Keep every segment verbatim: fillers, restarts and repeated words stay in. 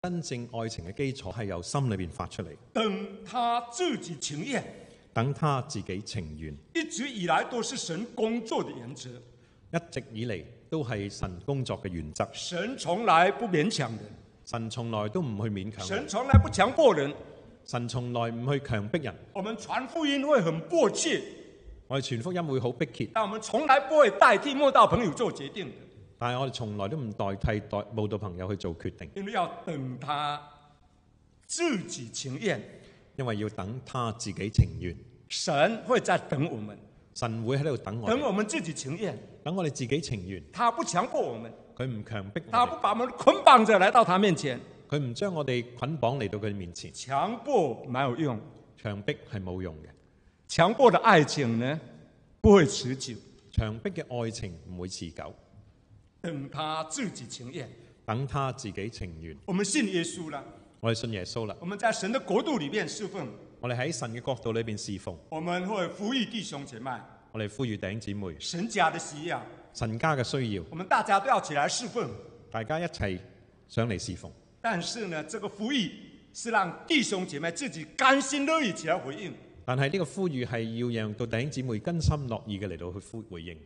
真正愛情嘅基礎係由心裏邊發出嚟， 等他自己情願， 等他自己情願。 一直以來都是神工作的原則， 一直以嚟都係神工作嘅原則。 神從來不勉強人， 神從來都唔去勉強人， 神從來不強迫人， 神從來唔去強迫人。 我們傳福音會很迫切， 我哋傳福音會好迫切， 但我們從來不會代替慕道朋友做決定的， 但係我哋從來都唔代替代慕道朋友去做決定， 因為要等他自己情願， 因為要等他自己情願。 神會在等我們， 神會喺度等我哋， 等我們自己情願， 等我哋自己情願。 他不強迫我們， 佢唔強迫我哋， 他不把我們捆綁着來到他面前， 佢唔將我哋捆綁嚟到佢面前。 強迫沒有用， 強迫係冇用嘅， 強迫的愛情呢不會持久， 強迫嘅愛情唔會持久。 等他自己情願， 等他自己情願。 我們信耶穌了， 我哋信耶穌啦， 我們在神的國度裏面侍奉， 我哋喺神嘅國度裏邊侍奉， 我們會呼籲弟兄姐妹， 我哋呼籲弟兄姊妹， 神家的需要， 神家嘅需要， 我們大家都要起來侍奉。 大家一齊上嚟侍奉。 但是呢，這個呼籲是讓弟兄姐妹自己甘心樂意起來回應。 但係呢個呼籲係要讓到弟兄姊妹甘心樂意嘅嚟到去呼回應。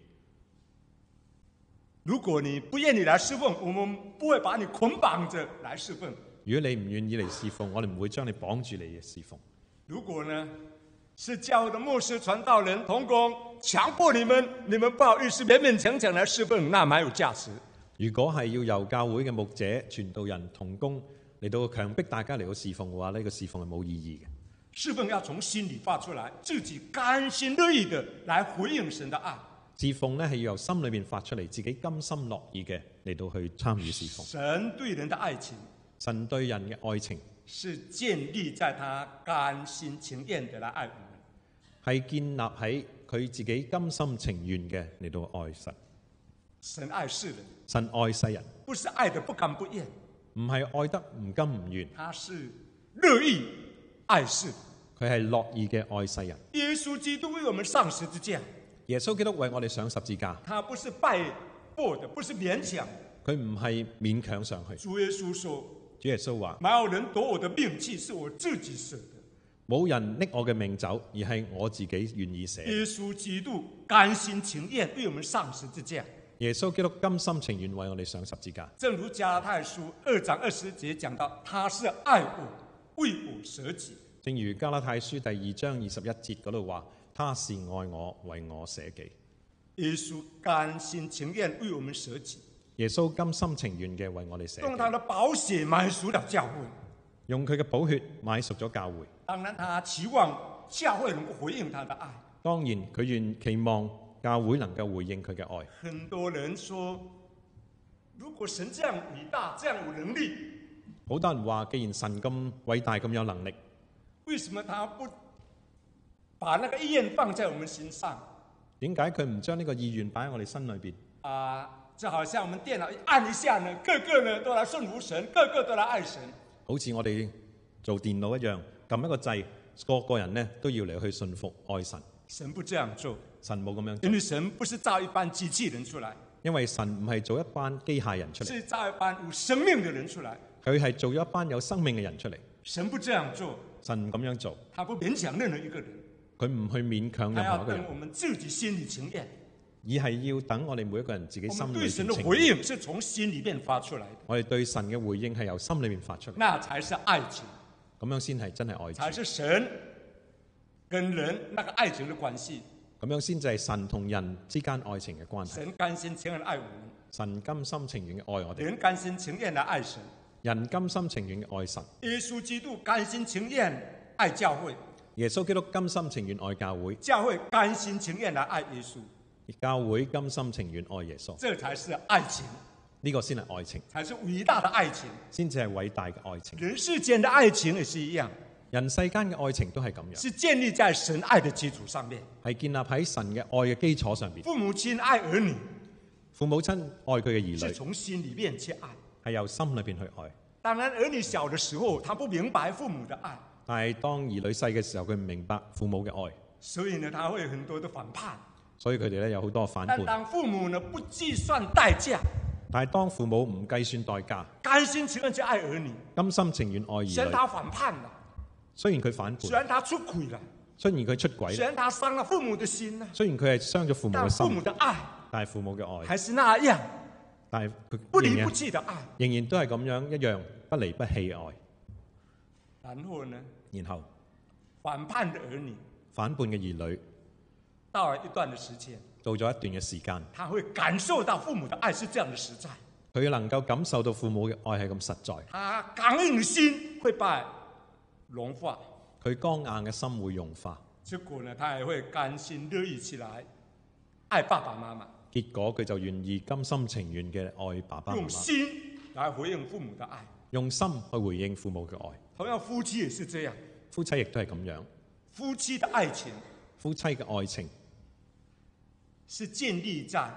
如果你不願意來侍奉，我們不會把你捆綁着來侍奉。 如果你唔願意嚟侍奉，我哋唔會將你綁住嚟嘅侍奉。 如果呢，是教會的牧師、傳道人、同工強迫你們，你們不好意思勉勉強強來侍奉，那蠻有價值。 如果係要由教會嘅牧者、傳道人、同工嚟到強迫大家嚟到侍奉嘅話，呢、這個侍奉係冇意義嘅。 侍奉要從心裏發出來，自己甘心樂意的來回應神的愛。 侍奉呢係要由心裏面發出嚟，自己甘心樂意嘅嚟到去參與侍奉。 神對人的愛情， 神對人嘅愛情是建立在他甘心情願的來愛我們， 係建立喺佢自己甘心情願嘅嚟到愛神。 神愛世人， 神愛世人， 不是愛得不甘不願， 唔係愛得唔甘唔願， 他是樂意愛世人， 佢係樂意嘅愛世人。 耶穌基督為我們上十字架， 耶穌基督為我哋上十字架， 他不是拜迫的，不是勉強的。 佢唔係勉強上去。 主耶穌說， 主耶穌話： 沒有人奪我的命去，是我自己捨的。 冇人拎我嘅命走，而係我自己願意捨。 耶穌基督甘心情願為我們上十字架。 耶穌基督甘心情願為我哋上十字架。 正如加拉太書二章二十節講到，他是愛我，為我捨己。 正如加拉太書第二章二十一節嗰度話：他是愛我，為我捨己。 耶穌甘心情願為我們捨己。 耶穌甘心情願嘅為我哋捨己。 用他的寶血買贖了教會， 用佢嘅寶血買贖咗教會。 當然，他期望教會能夠回應他的愛。 當然，佢願期望教會能夠回應佢嘅愛。 很多人說，如果神這樣偉大、這樣有能力， 好多人話，既然神咁偉大、咁有能力， 為什麼他不把那個意願放在我們身上？ 點解佢唔將呢個意願擺喺我哋心裏邊？ 啊，就好像我們電腦一按一下呢，個個呢都來順服神，個個都來愛神。好似我哋做電腦一樣，撳一個掣，個個人呢都要嚟去順服愛神。 神不這樣做， 神冇咁樣做， 因為神不是造一班機器人出來， 因為神唔係做一班機械人出嚟， 是造一班有生命的人出來。 佢係做咗一班有生命嘅人出嚟。 神不這樣做， 神唔咁樣做， 他不勉強任何一個人， 佢唔去勉強任何一個人， 他要等我們自己心裏情願， 而係要等我哋每一個人自己心裏對神的情回應是從心裏面發出來的， 我哋對神嘅回應係由心裏面發出嚟， 那才是愛情， 咁樣先係真係愛情， 才是神跟人那個愛情的關係， 咁樣先至係神同人之間愛情嘅關係。 神甘心情願愛我們， 神甘心情願嘅愛我哋， 人甘心情願來愛神， 人甘心情願嘅愛神。 耶穌基督甘心情願愛教會， 耶穌基督甘心情願愛教會， 教會甘心情願來愛耶穌， 教會甘心情願愛耶穌， 這才是愛情， 呢個先係愛情， 才是偉大的愛情， 先至係偉大嘅愛情。 人世間的愛情也是一樣， 人世間嘅愛情都係咁樣， 是建立在神愛的基礎上面， 係建立喺神嘅愛嘅基礎上邊。 父母親愛兒女， 父母親愛佢嘅兒女， 是從心裏面去愛， 係由心裏邊去愛。 當然，兒女小的時候，他不明白父母的愛， 但係當兒女細嘅時候，佢唔明白父母嘅愛， 所以呢，他會有很多的反叛。 所以佢哋咧有好多反叛。 但當父母呢不計算代價， 但係當父母唔計算代價， 甘心情願去愛兒女， 甘心情願愛兒女， 雖然他反叛了， 雖然佢反叛， 雖然他出軌了， 雖然佢出軌， 雖然他傷了父母的心呢， 雖然佢係傷咗父母嘅但父母心， 的愛但係父母嘅愛， 還是那樣但係佢不離仍然不棄的愛。 仍然都係咁樣一樣不離不棄愛。 然後呢， 然後反叛的兒女反叛嘅兒女到了一段的時間， 到咗一段嘅時間， 他會感受到父母的愛是這樣的實在， 佢能夠感受到父母嘅愛係咁實在， 他剛硬的心會被融化， 佢剛硬嘅心會融化， 結果呢，他也會甘心樂意起來愛爸爸媽媽， 結果佢就願意甘心情願嘅愛爸爸媽用媽， 心來回應父母的愛。 用心去回應父母嘅愛。 同樣夫妻也是這樣， 夫妻亦都係咁樣， 夫妻的愛情夫妻嘅愛情是建立在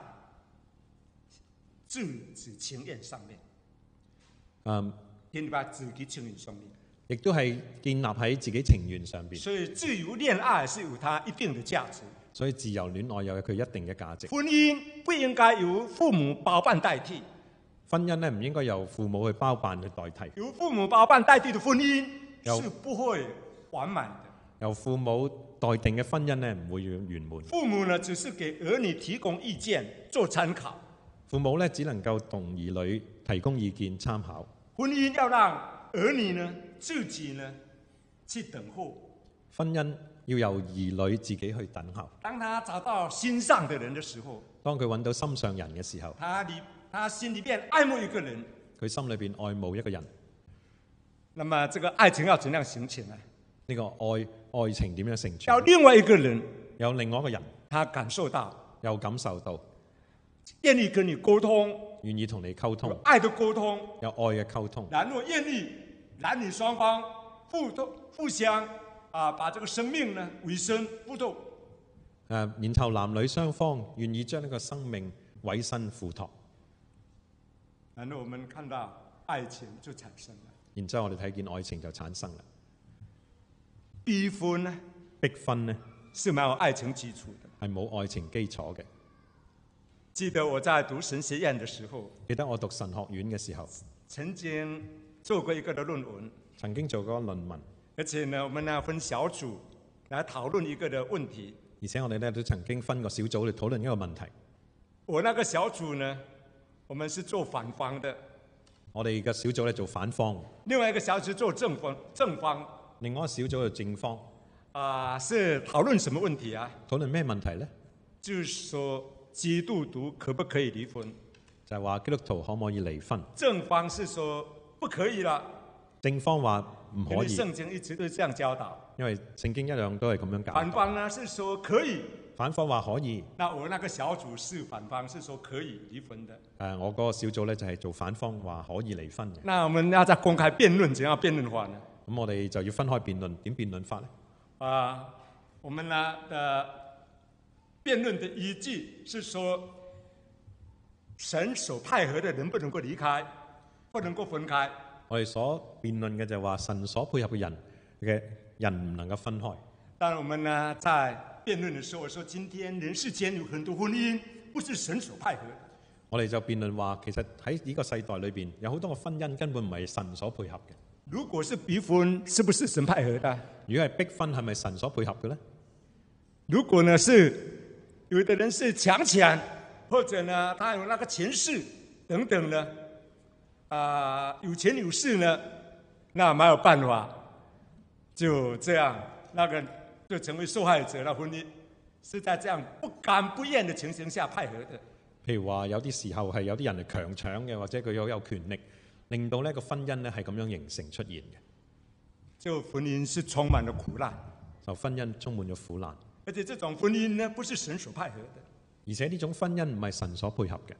自己情願上面， 嗯， 建立在自己情願上面。 亦都係建立喺自己情願上邊。 所以自由戀愛是有它一定的價值。 所以自由戀愛有佢一定嘅價值。 婚姻不應該由父母包辦代替， 婚姻咧唔應該由父母去包辦去代替。 由父母包辦代替的婚姻有是不會完滿的。 由父母代定嘅婚姻咧唔會圓滿。 父母呢，只是給兒女提供意見做參考。 父母咧只能夠同兒女提供意見參考。 婚姻要讓兒女呢自己呢去等候。 婚姻要由兒女自己去等候。 當他找到心上的人的時候， 當佢揾到心上人嘅時候， 他裏他心裏邊愛慕一個人， 佢心裏邊愛慕一個人。 那麼這個愛情要怎樣形成呢？ 呢個愛愛情點樣成要全？ 另外一個人， 有另外一個人他感受到， 又感受到， 願意跟你溝通， 願意同你溝有通， 愛的溝通， 有愛嘅溝通， 然後願意男女雙方互通互相啊，把這個生命呢委身互託。 誒、然後男女雙方願意將呢個生命委身付託， 然後我們看到愛情就產生了。 然之後我哋睇見愛情就產生啦。 逼婚呢逼婚呢是沒有愛情基礎的。 係冇愛情基礎嘅。 記得我在讀神學院的時候， 記得我讀神學院嘅時候， 曾經做過一個的論文， 曾經做過論文， 而且呢，我們呢分小組來討論一個的問題。 而且我哋咧都曾經分個小組嚟討論一個問題。 我那個小組呢，我們是做反方的， 我哋嘅小組咧做反方， 另外一個小組做正方，正方另外一個小組做正方。 啊、呃，是討論什麼問題啊？ 討論咩問題呢？ 就是說基督徒可不可以離婚？ 就係話基督徒可唔可以離婚？ 正方是說不可以啦， 正方話唔因可以， 為聖經一直都這樣教導。 因為聖經一樣都係咁樣教導。 反方呢是說可以， 反方話可以。 那我那個小組是反方，是說可以離婚的。 誒，我嗰個小組咧就係做反方，話可以離婚嘅。 那我們要再公開辯論，怎樣辯論法呢？ 咁我哋就要分開辯論，點辯論法呢？ 啊，我們呢的辯論的依據是說，神所派合的能不能夠離開，不能夠分開。 我哋所辯論嘅就係話神所配合嘅人嘅人唔能夠分開。 但我們呢在辯論的時候，我說今天人世間有很多婚姻不是神所派合的。 我哋就辯論話，其實喺呢個世代裏邊有好多個婚姻根本唔係神所配合嘅。 如果是逼婚，是不是神派合的？ 如果係逼婚，係咪神所配合嘅呢？ 如果呢是有的人是強權，或者呢他有那個權勢等等呢，啊、呃、有權有勢呢，那沒有辦法，就這樣那個就成為受害者啦。婚姻是在這樣不甘不願的情形下派合的。 譬如話有啲時候係有啲人係強搶嘅，或者佢有有權力，令到呢個婚姻呢係咁樣形成出現嘅。 就婚姻是充滿了苦難， 就婚姻充滿咗苦難， 而且這種婚姻呢，不是神所派合的。 而且呢種婚姻唔係神所配合嘅。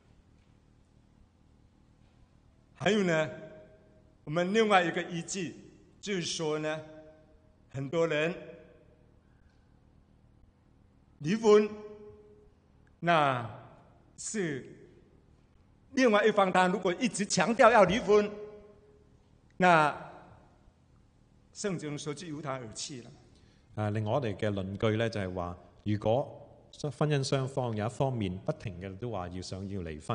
還有呢，我們另外一個依據就是說呢，很多人離婚，那是另外一方，他如果一直強調要離婚，那聖經說就由他而棄了。 誒，另外我哋嘅論據咧就係話，如果婚姻雙方有一方面不停嘅都話要想要離婚，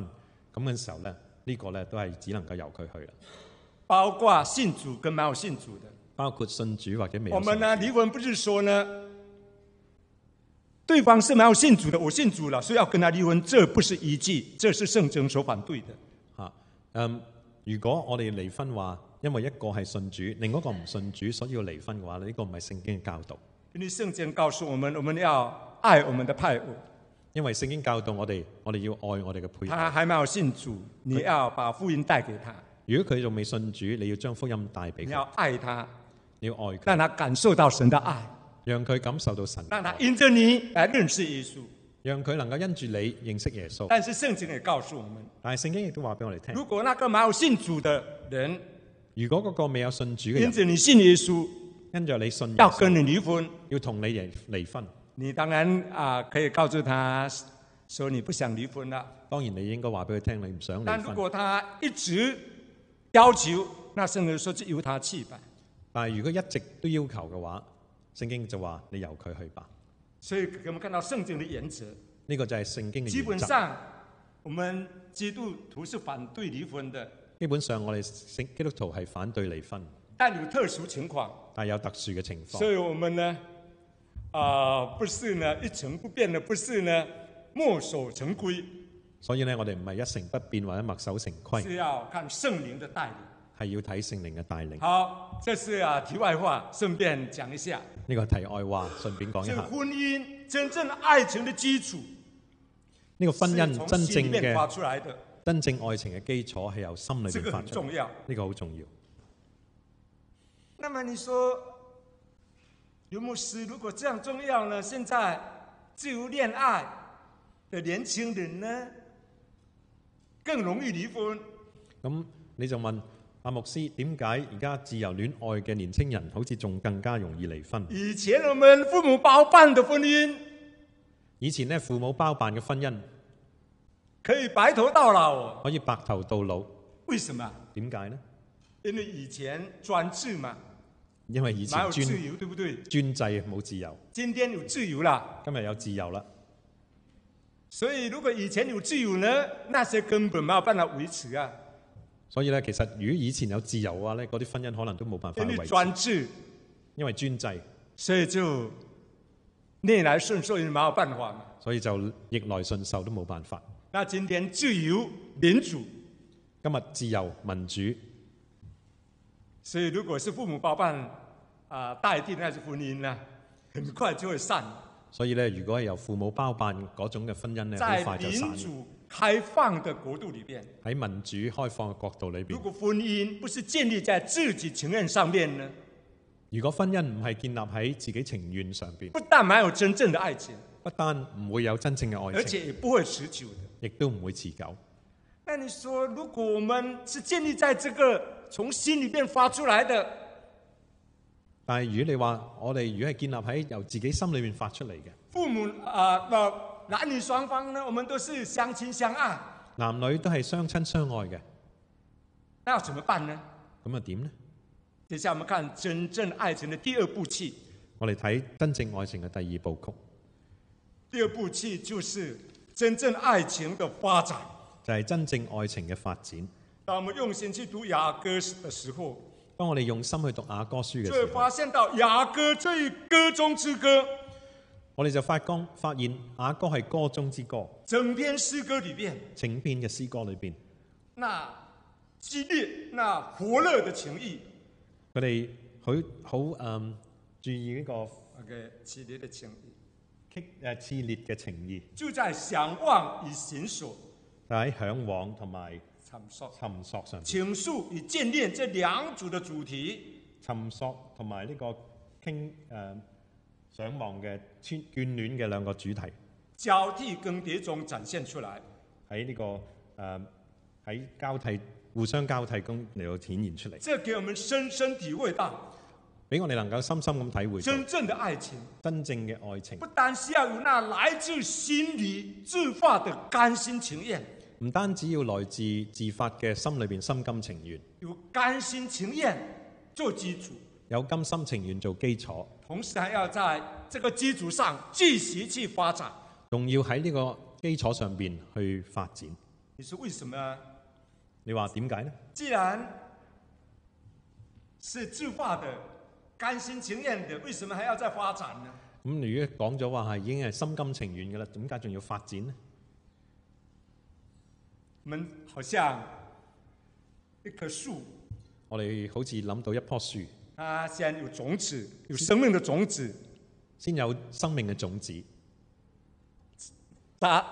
咁嘅時候咧，呢個咧都係只能夠由佢去啦。 包括信主跟沒有信主的， 包括信主或者未有信主。 我們呢離婚不是說呢，對方是沒有信主的，我信主了，所以要跟他離婚，這不是依據，這是聖經所反對的。 嚇，嗯，如果我哋離婚話，因為一個係信主，另一個唔信主，所以要離婚嘅話，呢、這個唔係聖經嘅教導。 因為聖經告訴我們，我們要愛我們的配偶。 因為聖經教導我哋，我哋要愛我哋嘅配偶。 他還沒有信主，你要把福音帶給他。 如果佢仲未信主，你要將福音帶俾佢。 你要愛他， 你要愛佢， 讓他感受到神的愛， 讓佢感受到神， 讓他因着你來認識耶穌， 讓佢能夠因住你認識耶穌。 但是聖經也告訴我們， 但係聖經亦都話俾我哋聽， 如果那個沒有信主的人， 如果嗰個未有信主嘅人， 因着你信耶穌， 因着你信耶穌， 要跟你離婚， 要同你離離婚， 你當然啊可以告訴他說你不想離婚啦。 當然你應該話俾佢聽，你唔想離婚。 但如果他一直要求，那聖經說就由他去吧。 但係如果一直都要求嘅話，聖經就話你由佢去吧。 所以我們看到聖經的原則， 呢個就係聖經嘅原則。 基本上，我們基督徒是反對離婚的。 基本上我哋聖基督徒係反對離婚， 但有特殊情況， 但有特殊嘅情況。 所以我們呢，啊、呃，不是呢一成不變的，不是呢墨守成規。 所以呢，我哋唔係一成不變或者墨守成規， 是要看聖靈的帶領， 係要睇聖靈嘅帶領。 好，這是啊題外話，順便講一下。 呢個題外話，順便講一下。 婚姻真正愛情的基礎， 呢個婚姻真正嘅發出來的， 真正愛情嘅基礎係由心裏面發出嚟。 這個很重要， 呢個好重要。 那麼你說，劉牧師，如果這樣重要呢？現在自由戀愛的年輕人呢，更容易離婚。 咁你就問阿牧師，點解而家自由戀愛嘅年青人好似仲更加容易離婚？ 以前我們父母包辦的婚姻， 以前呢，父母包辦嘅婚姻可以白頭到老， 可以白頭到老。 為什麼？ 點解呢？ 因為以前專制嘛， 因為以前專自由，對不對？ 專制冇自由。 今天有自由啦， 今日有自由啦。 所以如果以前有自由呢，那些根本沒有辦法維持啊。 所以咧，其實如果以前有自由嘅話咧，嗰啲婚姻可能都冇辦法維持。 因為專制， 因為專制， 所以就逆來順受，也沒有辦法嘛。 所以就逆來順受都冇辦法。 那今天自由民主， 今日自由民主， 所以如果是父母包辦啊、呃、代替那些婚姻呢，很快就會散。 所以咧，如果係由父母包辦嗰種嘅婚姻咧，好快就散。 在民主開放的國度裏邊， 喺民主開放嘅國度裏邊， 如果婚姻不是建立在自己情願上面呢？ 如果婚姻唔係建立喺自己情願上邊， 不但沒有真正的愛情， 不單唔會有真正嘅愛情， 而且也不會持久的， 亦都唔會持久。 那你說，如果我們是建立在這個從心裏面發出來的， 但係如果你話我哋如果係建立喺由自己心裏面發出嚟嘅， 父母啊，那、呃、男女雙方呢，我們都是相親相愛， 男女都係相親相愛嘅， 那要怎麼辦呢？ 咁啊點呢？ 接下來我們看真正愛情的第二步棋。 我哋睇真正愛情嘅第二部曲。 第二步棋就是真正愛情的發展， 就係真正愛情嘅發展。 當我們用心去讀雅歌嘅時候， 當我哋用心去讀雅歌書嘅時候， 就會發現到雅歌這一歌中之歌， 我哋就發光發現雅歌係歌中之歌。 整篇詩歌裏邊， 整篇嘅詩歌裏邊， 那激烈、那火熱的情意， 佢哋好好誒注意呢個 OK 激烈的情意， 激誒熾烈嘅情意， 就在想望與尋索， 就喺嚮往同埋尋索尋索上， 情愫與眷戀這兩組的主題， 尋索同埋呢個傾誒想望嘅眷眷戀嘅兩個主題， 交替更迭中展現出來， 喺呢、這個誒喺、呃、交替互相交替中嚟到顯現出嚟。 這給我們深深體會到， 俾我哋能夠深深咁體會真正的愛情， 真正嘅愛情， 不單需要有那來自心裏自發的甘心情願， 唔單止要來自自發嘅心裏邊心甘情願， 有甘心情願做基礎， 有甘心情願做基礎， 同時還要在這個基礎上繼續去發展， 仲要喺呢個基礎上邊去發展。 你說為什麼？ 你話點解呢？ 既然是自發的、甘心情願的，為什麼還要再發展呢？ 咁如果講咗話係已經係心甘情願嘅啦，點解仲要發展呢？ 我們好像一棵樹， 我哋好似諗到一棵樹， 它先有種子，有生命的種子， 先有生命嘅種子， 它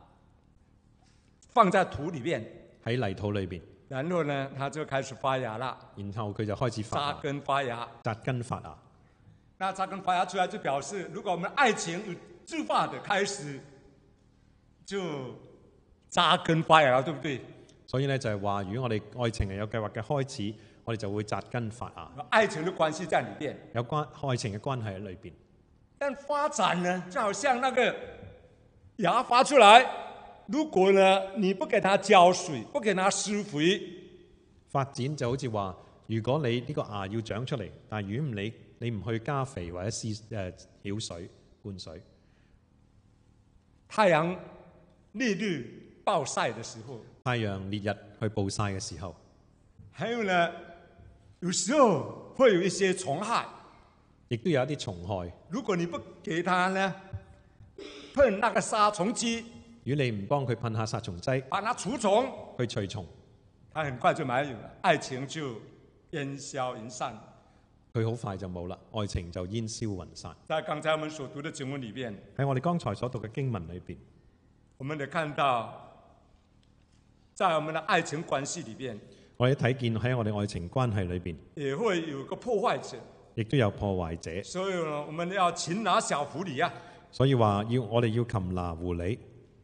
放在土裏面， 喺泥土裏邊， 然後呢，它就開始發芽啦， 然後佢就開始發芽扎根發芽， 扎根發芽。 那扎根發芽出來就表示，如果我們愛情有自發的開始，就扎根發芽了，對不對？ 所以咧就係話，如果我哋愛情係有計劃嘅開始，我哋就會扎根發芽。 愛情的關係在裏邊， 有關愛情嘅關係喺裏邊。 但發展呢，就好像那個芽發出來，如果呢你不給它澆水，不給它施肥， 發展就好似話，如果你呢個芽要長出嚟，但係如果唔理你唔去加肥或者施誒澆水灌水， 太陽烈日暴曬的時候， 太陽烈日去暴曬嘅時候， 還有呢，有時候會有一些蟲害， 亦都有一啲蟲害。 如果你不給它呢噴那個殺蟲劑， 如果你唔幫佢噴下殺蟲劑， 把它除蟲， 去除蟲， 它很快就沒有了，愛情就煙消雲散。 佢好快就冇啦，愛情就煙消雲散。 在剛才我們所讀的經文裏邊， 喺我哋剛才所讀嘅經文裏邊， 我們得看到，在我們的愛情關係裏邊， 我哋睇見喺我哋愛情關係裏邊， 也會有個破壞者， 亦都有破壞者。 所以呢，我們要擒拿小狐狸啊！ 所以話要我哋要擒拿狐狸。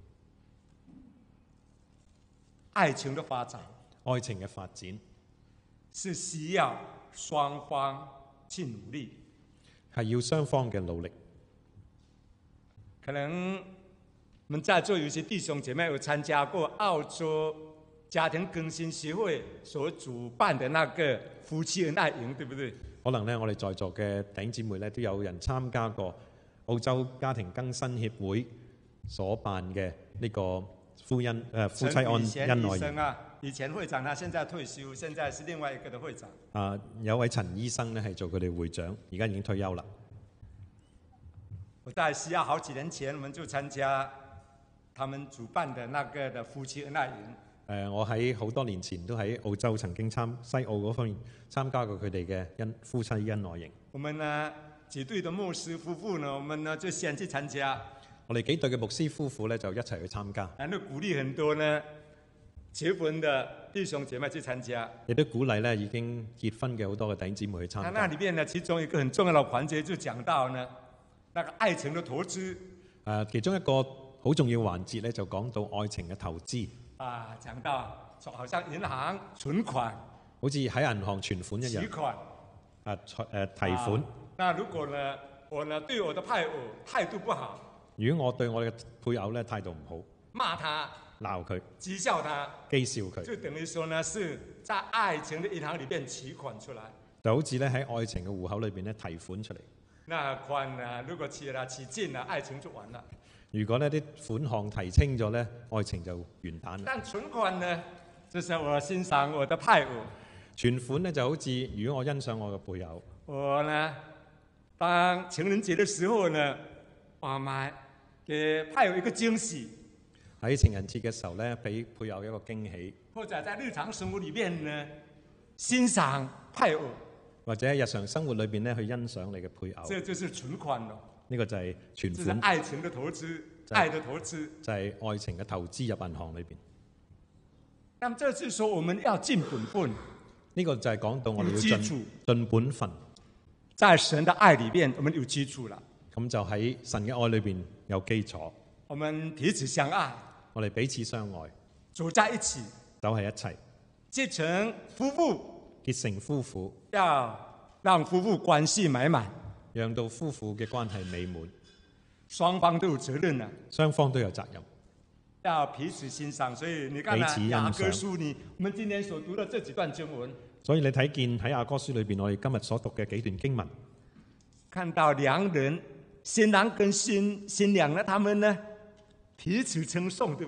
愛情的發展， 愛情嘅發展是需要雙方去努力， 係要雙方嘅努力。 可能我們在座有些弟兄姐妹有參加過澳洲家庭更新協會所主辦的那個夫妻恩愛營，對不對？ 可能咧，我哋在座嘅弟兄姊妹咧，都有人參加過澳洲家庭更新協會所辦嘅呢個夫恩誒、呃、夫妻恩恩愛營啊，以前會長他現在退休，現在是另外一個的會長。 啊，有位陳醫生咧係做佢哋會長，而家已經退休啦。 我在西亞好幾年前，我們就參加他們主辦的那個的夫妻恩愛營。誒、 呃，我喺好多年前都喺澳洲曾經參西澳嗰方面參加過佢哋嘅恩夫妻恩愛營。 我們呢幾對的牧師夫婦呢，我們呢就先去參加。 我哋幾對嘅牧師夫婦咧就一齊去參加。 然後鼓勵很多呢結婚的弟兄姐妹去參加。 亦都鼓勵咧已經結婚嘅好多嘅弟兄姊妹去參加。 那裏面呢，其中一個很重要的環節就講到呢，那個愛情的投資。 誒，其中一個好重要環節咧，就講到愛情嘅投資。 啊，講到好像銀行存款， 好似喺銀行存款一樣。 提款。 啊，誒提款。 啊，那如果呢，我呢對我的配偶態度不好， 如果我對我嘅配偶咧態度唔好， 罵他， 鬧佢， 譏笑他， 譏笑佢， 就等於說呢，是在愛情的銀行裏邊提款出來。 就好似咧喺愛情嘅戶口裏邊咧提款出嚟。 那款呢，如果起啦起勁啦，愛情就完了。 如果呢啲款項提清咗咧，愛情就完蛋啦。 但存款呢，就是我欣賞我的配偶。 存款咧就好似如果我欣賞我嘅配偶， 我呢當情人節的時候呢，我買給配偶一個驚喜。 喺情人節嘅時候咧，俾配偶一個驚喜。 或者在日常生活裏面呢，欣賞配偶。 或者喺日常生活裏邊咧去欣賞你嘅配偶。 這就是存款咯。 呢個就係存款。 這是愛情的投資，愛的投資。 就係愛情嘅投資入銀行裏邊。 那麼這就是說我們要盡本分。 呢個就係講到我哋要盡盡本分。 在神的愛裏邊，我們有基礎啦。 咁就喺神嘅愛裏邊有基礎。 我們彼此相愛。 我哋彼此相愛。 走在一起。 走喺一齊。 結成夫婦。 結成夫婦。 要讓夫婦關係美滿。 讓到夫婦嘅關係美滿。 雙方都有責任啊。 雙方都有責任。 要彼此欣賞，所以你看啊，雅歌書你，我們今天所讀的這幾段經文。所以你睇見喺雅歌書裏邊，我哋今日所讀嘅幾段經文，看到兩人新郎跟新新娘呢，他們呢彼此稱頌，對不對？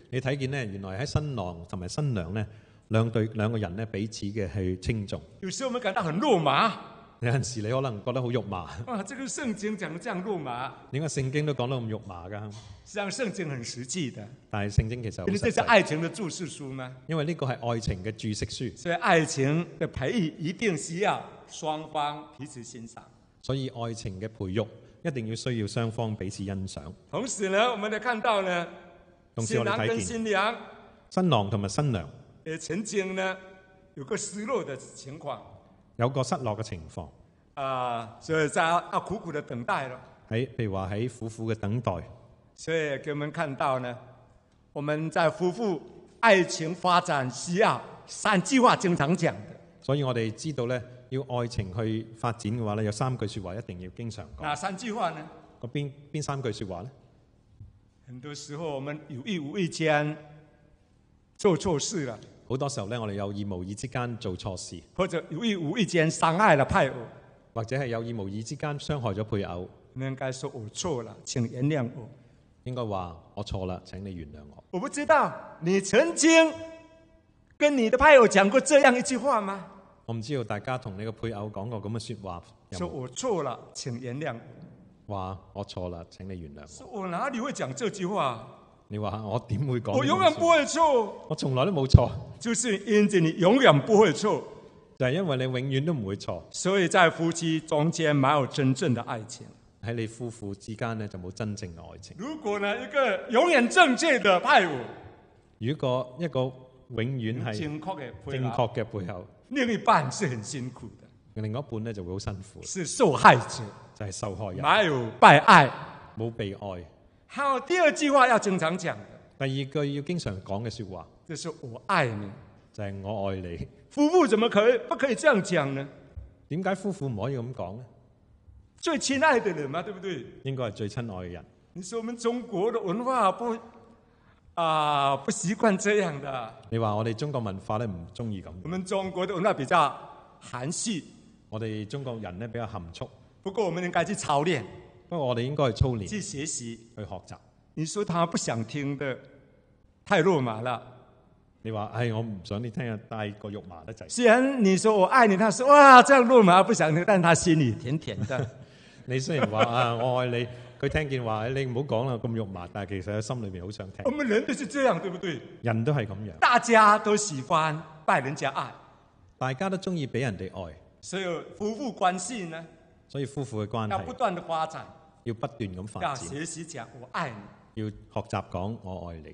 你睇見呢，原來喺新郎同埋新娘呢，兩對兩個人呢，彼此嘅去稱頌。 有時候我們感到很肉麻。 有陣時你可能覺得好肉麻。 啊，這個聖經講得這樣肉麻。 點解聖經都講到咁肉麻㗎？ 實際上聖經很實際的。 但係聖經其實好實際。 因為這是愛情的注釋書嗎？ 因為呢個係愛情嘅注釋書。 所以愛情嘅培育一定需要雙方彼此欣賞。 所以愛情嘅培育一定要需要雙方彼此欣賞。 同時呢，我們嚟看到呢，新郎跟新娘， 新郎同埋新娘， 也曾經呢有個失落的情況。 有個失落嘅情況， 啊，所以在要苦苦的等待咯。 喺譬如話喺苦苦嘅等待， 所以給我們看到呢，我們在夫婦愛情發展需要三句話經常講的。 所以我哋知道咧，要愛情去發展嘅話咧，有三句説話一定要經常講。 哪三句話呢？ 個邊邊三句説話咧？ 很多時候我們有意無意間做錯事了。 好多時候咧，我哋有意無意之間做錯事， 或者有意無意間傷害了配偶， 或者係有意無意之間傷害咗配偶。 你應該說我錯了，請原諒我。 應該話我錯啦，請你原諒我。 我不知道你曾經跟你的配偶講過這樣一句話嗎？ 我唔知道大家同你嘅配偶講過咁嘅説話。 說我錯了，請原諒我。 話我錯啦，請你原諒我。 說我哪裡會講這句話？ 你話我點會講？ 我永遠不會錯。 我從來都冇錯。 就是因着你永遠不會錯， 就係因為你永遠都唔會錯， 所以在夫妻中間沒有真正的愛情。 喺你夫婦之間呢，就冇真正嘅愛情。 如果呢一個永遠正確的配偶， 如果一個永遠係正確嘅配偶， 正確嘅配偶， 另一半是很辛苦的， 另外一半呢就會好辛苦， 是受害者， 就係受害人， 沒有被愛， 冇被愛。 還有第二句話要經常講的， 第二句要經常講嘅説話， 就是我愛你， 就係我愛你。 夫婦怎麼可以不可以這樣講呢？ 點解夫婦唔可以咁講呢？ 最親愛的人嘛，對不對？ 應該係最親愛嘅人。 你說我們中國的文化不啊、呃、不習慣這樣的。 你話我哋中國文化咧唔中意咁。 我們中國的文化比較含蓄， 我哋中國人咧比較含蓄。 不過我們應該去操練。 不過我哋應該去操練、 去學習、 去學習。 你說他不想聽的，太肉麻了。 你話，唉，我唔想你聽啊，太過肉麻得滯。 雖然你說我愛你，他說哇，這樣肉麻不想聽，但他心裏甜甜的。 你雖然話啊，我愛你，佢聽見話，你唔好講啦，咁肉麻，但係其實喺心裏面好想聽。 我們人都是這樣，對不對？ 人都係咁樣。 大家都喜歡被人家愛， 大家都中意俾人哋愛。 所以夫婦關係呢？ 所以夫婦嘅關係要不斷的發展， 要不斷咁發展。 要學習講我愛你， 要學習講我愛你。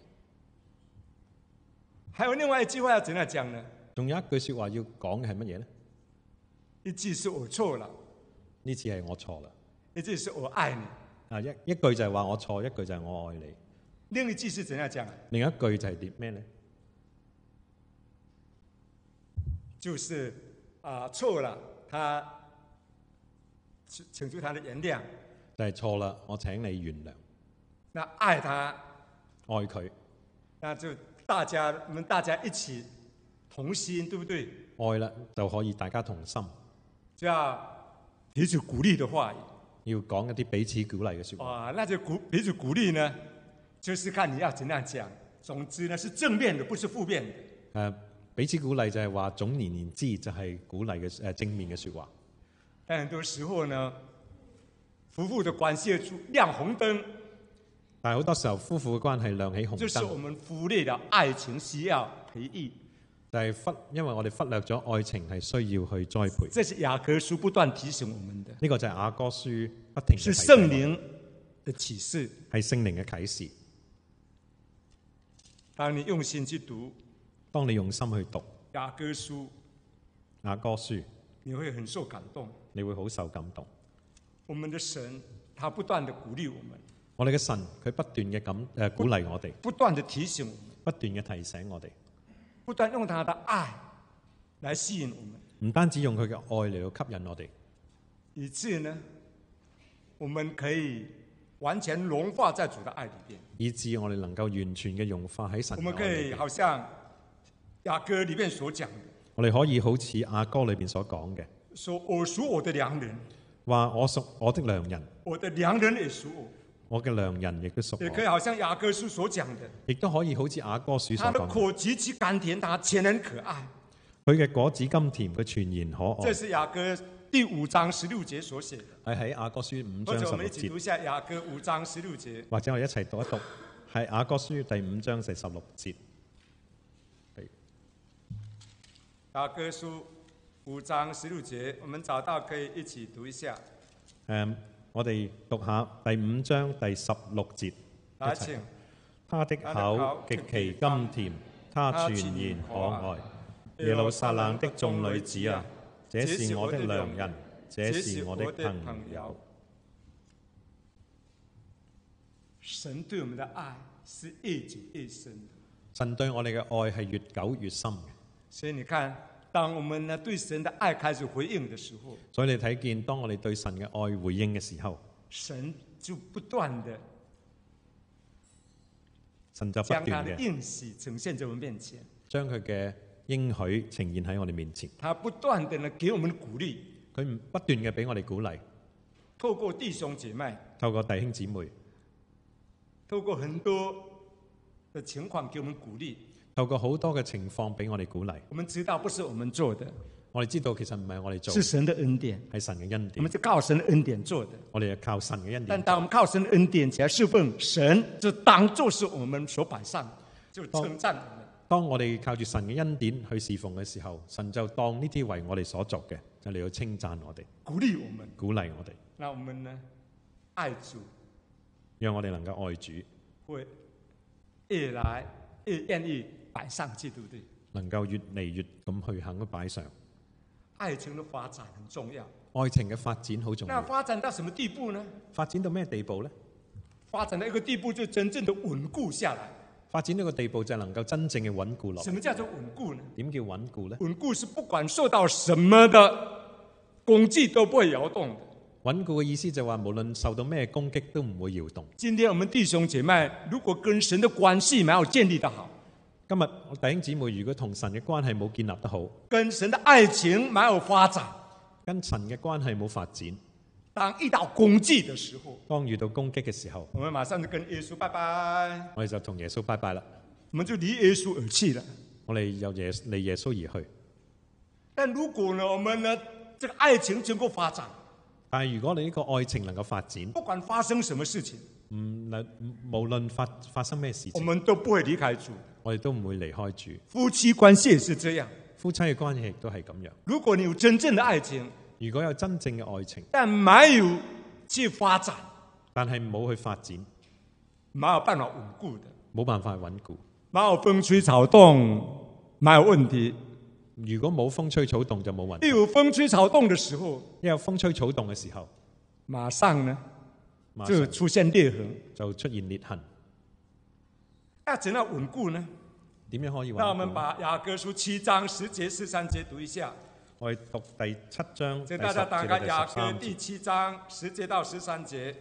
還有另外一句話要怎樣講呢？ 仲有一句說話要講嘅係乜嘢呢？ 一句是我錯了， 呢次係我錯啦。 一句是我愛你。 啊，一一句就係話我錯，一句就係我愛你。 另一句是怎樣講？ 另一句就係點咩呢？ 就是啊錯了，他請求他的原諒。 就係錯啦，我請你原諒。 那愛他， 愛佢， 那就大家我們大家一起同心，對不對？ 愛啦就可以大家同心， 就要彼此鼓勵的話語， 要講一啲彼此鼓勵嘅說話。 哇，那就鼓彼此鼓勵呢，就是看你要怎樣講。總之呢，是正面的，不是負面的。 誒，彼此鼓勵就係話總而言之就係鼓勵嘅誒正面嘅說話。 但很多時候呢，夫婦的關係亮紅燈， 但係好多時候夫婦嘅關係亮起紅燈， 就是我們忽略了愛情需要培育， 就係忽，因為我哋忽略咗愛情係需要去栽培。 這是雅各書不斷提醒我們的。 呢個就係雅歌書不停嘅提醒。 是聖靈的啟示， 係聖靈嘅啟示。 當你用心去讀， 當你用心去讀雅歌書， 雅歌書， 你會很受感動， 你會好受感動。 我們的神，他不斷的鼓勵我們。 我哋嘅神，佢不斷嘅感誒鼓勵我哋， 不斷的提醒我們， 不斷嘅提醒我哋， 不斷用他的愛來吸引我們。 唔單止用佢嘅愛嚟到吸引我哋， 以致呢，我們可以完全融化在主的愛裏邊， 以致我哋能夠完全嘅融化喺神嘅愛裏邊。 我們可以好像雅歌裏面所講的， 我哋可以好似雅歌裏邊所講嘅， 說我屬我的良人， 話我屬我的良人， 我的良人也屬我。 我嘅良人亦都屬我。 也可以好像雅各書所講的， 亦都可以好似雅歌書所他的講， 果極其甘甜，他全然可愛。 佢嘅果子甘甜，佢全然可愛。 這是雅各第五章十六節所寫的。 係喺雅歌書五或者我章十六節， 們一起讀一下雅各五章十六節。 或者我哋一齊讀一讀，係雅歌書第五章第十六節。 雅各書五章十六節，我們找到可以一起讀一下。 誒，我哋讀下第五章第十六節，一齊來請。 他的口極其甘甜，他全然可愛。耶路撒冷的眾女子啊，這是我的良人，這是我的朋友。 神對我們的愛是越久越深的。 神對我哋嘅愛係越久越深嘅。 所以你看，當我們呢對神的愛開始回應的時候， 所以你睇見，當我哋對神嘅愛回應嘅時候， 神就不斷的神就不將他斷嘅的應許呈現在我們面前， 將佢嘅應許呈現喺我哋面前。 他不斷的呢給我們鼓勵， 佢唔不斷嘅俾我哋鼓勵， 透過弟兄姐妹， 透過弟兄姊妹， 透過很多的情況給我們鼓勵。 透過好多嘅情況俾我哋鼓勵。 我們知道不是我們做的， 我哋知道其實唔係我哋做， 是神的恩典， 係神嘅恩典我們。是靠神的恩典做的。 我哋係靠神嘅恩典。 但當我們靠神的恩典起來侍奉神，就當作是我們所擺上的，就稱讚我們。 當我哋靠住神嘅恩典去侍奉嘅時候，神就當呢啲為我哋所做嘅，就嚟到稱讚我哋， 鼓勵我們， 鼓勵我哋， 那我們呢愛主， 讓我哋能夠愛主， 會越來越願意擺上去，對不對？ 能夠越嚟越咁去肯去擺上。 愛情的發展很重要。 愛情嘅發展好重那要。 發展到什麼地步呢？ 發展到咩地步呢？ 發展到一個地步，就真正的穩固下來。 發展到個地步就能夠真正嘅穩固落。 什麼叫做穩固呢？ 點叫穩固呢？ 穩固是不管受到什麼的攻擊都不會搖動的。 穩固嘅意思就係話，無論受到咩攻擊都唔會搖動。 今天我們弟兄姐妹如果跟神的關係沒有建立得好， 今日我弟兄姊妹如果同神嘅關係冇建立得好， 跟神的愛情沒有發展， 跟神嘅關係冇發展， 當遇到攻擊的時候， 當遇到攻擊嘅時候， 我們馬上就跟耶穌拜拜， 我哋就同耶穌拜拜啦。 我們就離耶穌而去了。 我哋由耶離耶穌而去。 但如果呢，我們呢，這個愛情經過發展， 但係如果你呢個愛情能夠發展， 不管發生什麼事情， 唔能無論發發生咩事我情， 們都不會離開主。 我哋都唔會離開主。 夫妻關係也是這樣， 夫妻嘅關係亦都係咁樣。 如果你有真正的愛情， 如果有真正嘅愛情， 但沒有去發展， 但係冇去發展， 沒有辦法穩固的， 冇辦法穩固。 沒有風吹草動，沒有問題。 如果冇風吹草動就冇問題。 一有風吹草動的時候， 一有風吹草動嘅時候， 馬上呢馬上就出現裂痕。 就出現裂痕。 要怎樣穩固呢？ 點樣可以穩固？ 那我們把雅各書七章十節十三節讀一下。 我哋讀第七章請第十大家打開至雅各第十三節。 第七章十節到十三節。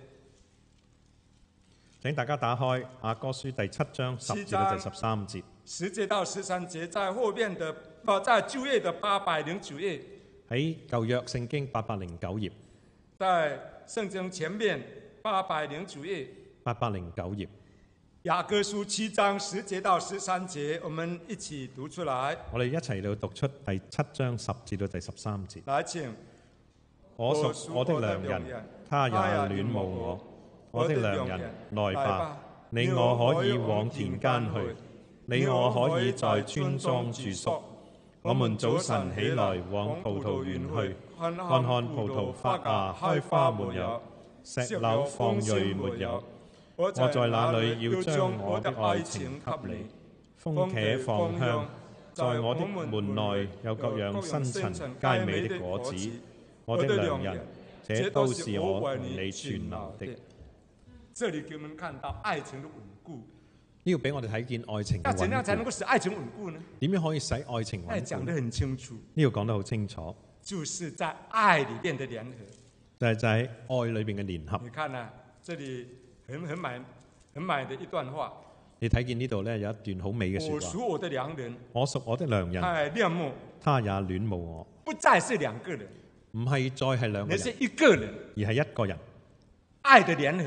請大家打開雅歌書第七章十至到第十三節。 十節到十三節，在後面的，呃，在舊約的八百零九頁。 喺舊約聖經八百零九頁。 在聖經前面八百零九頁。 八百零九頁。 雅各書七章十節到十三節，我們一起讀出來。 我哋一齊嚟讀出第七章十至到第十三節。 來，請。 我屬我的良人，他也戀慕我。我的良人，來吧，你我可以往田間去，你我可以在村莊住宿。我們早晨起來往葡萄園去，看看葡萄發芽開花沒有，石榴放蕊沒有。我在那裏要將我的愛情給你，風茄放香，在我的門內有各樣新陳佳美的果子。我的良人，這都是我為你存留的。 這裡給我們看到愛情的穩固。 呢個俾我哋睇見愛情嘅那怎樣才穩固。 能夠使愛情穩固呢？ 點樣可以使愛情哎， 穩固？ 講得很清楚， 呢個講得好清楚， 就是在愛裡面的聯合。 就係就喺愛裏邊嘅聯合。 你看啊，這裡很很美很美的一段話。 你睇見呢度咧有一段好美嘅説話。 我屬我的良人， 我屬我的良人， 哎，戀慕， 他也戀慕我。 不再是兩個人， 唔係再係兩個而是人， 一個人。 而係一個人。 愛的聯合，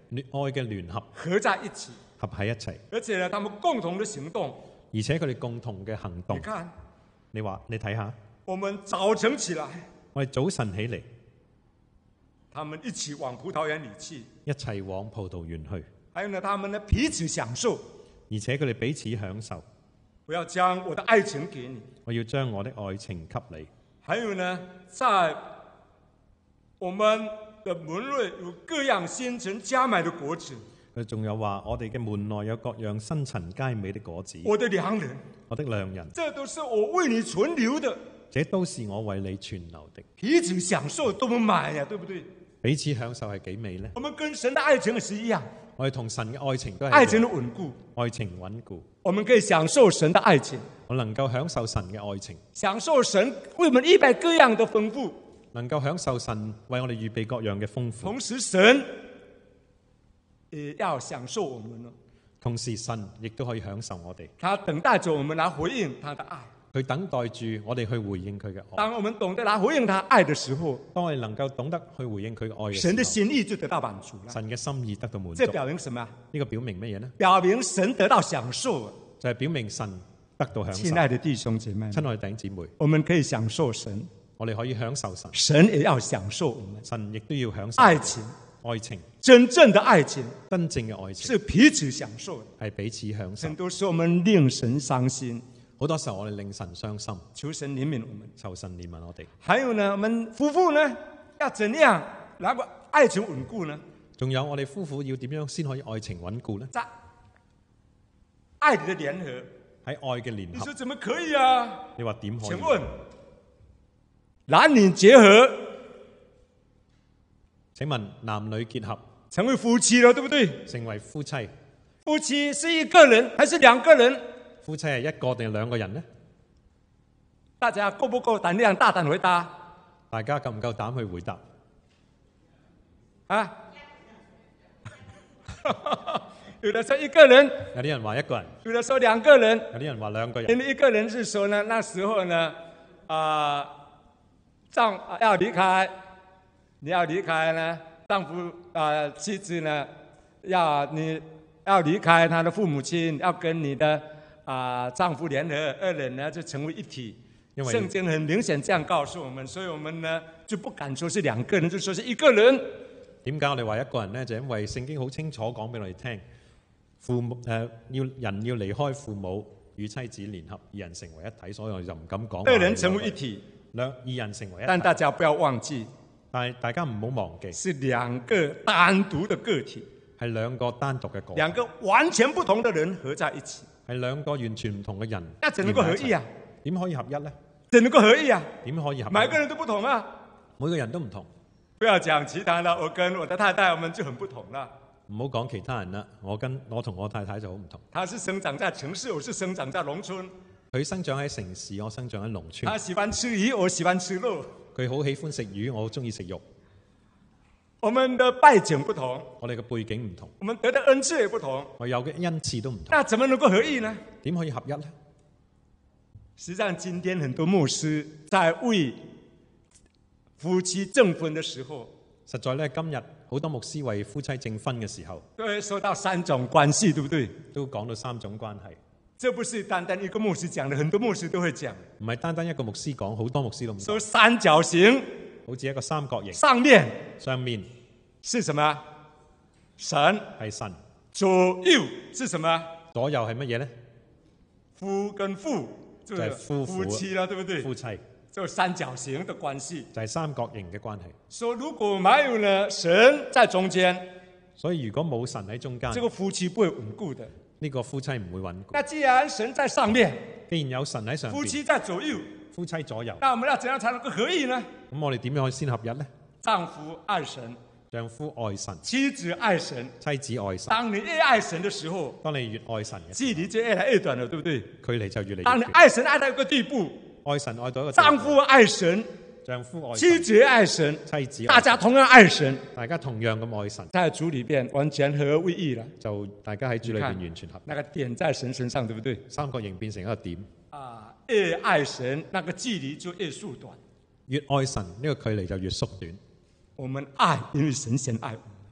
愛嘅聯合合在一起， 合喺一齊， 而且呢，他們共同的行動。 而且佢哋共同嘅行動你，看， 你話你睇下， 我們早晨起來， 我哋早晨起嚟， 他們一起往葡萄園裏去， 一齊往葡萄園去， 還有呢，他們呢彼此享受。 而且佢哋彼此享受。 我要將我的愛情給你， 我要將我的愛情給你。 還有呢，在我們的門內有各樣新陳佳美的果子。 佢仲有話，我哋嘅門內有各樣新陳佳美的果子。 我的良人， 我的良人， 這都是我為你存留的， 這都是我為你存留的。 彼此享受多麼美呀，對不對？ 彼此享受係幾美呢？ 我們跟神的愛情也是一樣， 我哋同神嘅愛情都係愛情的穩固， 愛情穩固。 我們可以享受神的愛情， 我能夠享受神嘅愛情， 享受神為我們預備各樣的豐富， 能夠享受神為我哋預備各樣嘅豐富。 同時神也要享受我們， 同時神亦都可以享受我哋。 他等待着我們來回應他的愛， 佢等待住我哋去回應佢嘅愛。 當我們懂得來回應他愛的時候， 當我哋能夠懂得去回應佢嘅愛嘅時候， 神的心意就得到滿足了。 神嘅心意得到滿足。 這表明什麼？ 呢個表明乜嘢呢？ 表明神得到享受， 就係表明神得到享受。 親愛的弟兄姐妹， 親愛的弟兄姊妹， 我們可以享受神， 我哋可以享受神， 神也要享受我們。 神亦都要享受愛情， 愛情， 真正的愛情真正嘅愛情是彼此享受的。 係彼此享受很。多時候我們令神傷心， 好多時候我哋令神傷心， 求神憐憫我們。 求神憐憫我哋。 還有呢，我們夫婦呢，要怎樣來個愛情穩固呢？ 仲有我哋夫婦要點樣先可以愛情穩固呢？ 在愛裏的聯合。 喺愛嘅聯合你說，怎麼可以啊？ 你話點可以？ 請問男女結合， 請問男女結合成為夫妻了，對不對？ 成為夫妻， 夫妻是一個人還是兩個人？ 夫妻係一個定係兩個人呢？ 大家夠不夠膽量大膽回答？ 大家夠唔夠膽去回答？ 啊？有的說一個人， 有啲人話一個人， 有的說兩個人。 有啲人話兩個人。 因為一個人是說呢，那時候呢，啊、呃，丈要離開，你要離開呢，丈夫啊、呃、妻子呢，要你要離開他的父母親，要跟你的啊、呃、丈夫聯合，二人呢就成為一體。 因為聖經很明顯這樣告訴我們，所以我們呢就不敢說是兩個人，就說是一個人。 點解我哋話一個人呢？就因為聖經好清楚講俾我哋聽，父母誒、呃、要人要離開父母，與妻子聯合，二人成為一體，所以我哋就唔敢講。 二人成為一體， 兩二人成為一體。 但大家不要忘記， 但係大家唔好忘記， 是兩個單獨的個體， 係兩個單獨嘅個體， 兩個完全不同的人合在一起， 係兩個完全唔同嘅人。 那怎能夠合一啊？ 點可以合一呢？ 怎能夠合一啊？ 點可以合一？ 每個人都不同啊， 每個人都唔同。 不要講其他啦，我跟我的太太，我們就很不同啦。 唔好講其他人啦，我跟我同我太太就好唔同。 他是生長在城市，我是生長在農村。 佢生長喺城市，我生長喺農村。 他喜歡吃魚，我喜歡吃肉。 佢好喜歡食魚，我好中意食肉。 我們的背景不同， 我哋嘅背景唔同， 我們得的恩賜也不同， 我有嘅恩賜都唔同。 那怎麼能夠合一呢？ 點可以合一呢？ 實際上，今天很多牧師在為夫妻證婚的時候， 實在咧，今日好多牧師為夫妻證婚嘅時候， 都會說到三種關係，對不對？ 都講到三種關係。 這不是單單一個牧師講的，很多牧師都會講。 唔係單單一個牧師講，好多牧師都唔講。 說三角形， 好似一個三角形， 上面上面是什麼？神係神， 左右是什麼？ 左右係乜嘢呢？ 夫跟婦就係夫婦夫妻啦，對不對？ 夫妻就三角形的關係， 就係三角形嘅關係。 說如果沒有呢神在中間， 所以如果冇神喺中間， 這個夫妻不會穩固的。 呢個夫妻唔會穩固。 那既然神在上面， 既然有神喺上面， 夫妻在左右， 夫妻左右， 那我們要怎樣才能夠合一呢？ 咁我哋點樣可以先合一呢？ 丈夫愛神， 丈夫愛神， 妻子愛神。 妻子愛神。 當你越愛神的時候， 當你越愛神嘅時距離就越來越短了，對不對？ 候，距離就越嚟越當你遠。 愛神愛到一個地步， 愛神愛到一個地步， 丈夫愛神， 丈夫愛妻神， 子愛神， 妻子愛神， 大家同樣愛神， 大家同樣咁愛神， 在主裏邊完全合而為一了。 就大家喺主裏邊完全合。 那個點在神身上，對不對？ 三角形變成一個點， 啊，越愛神，那個距離就越縮短。 越愛神呢個距離就越縮短。 我們愛，因為神先愛我們。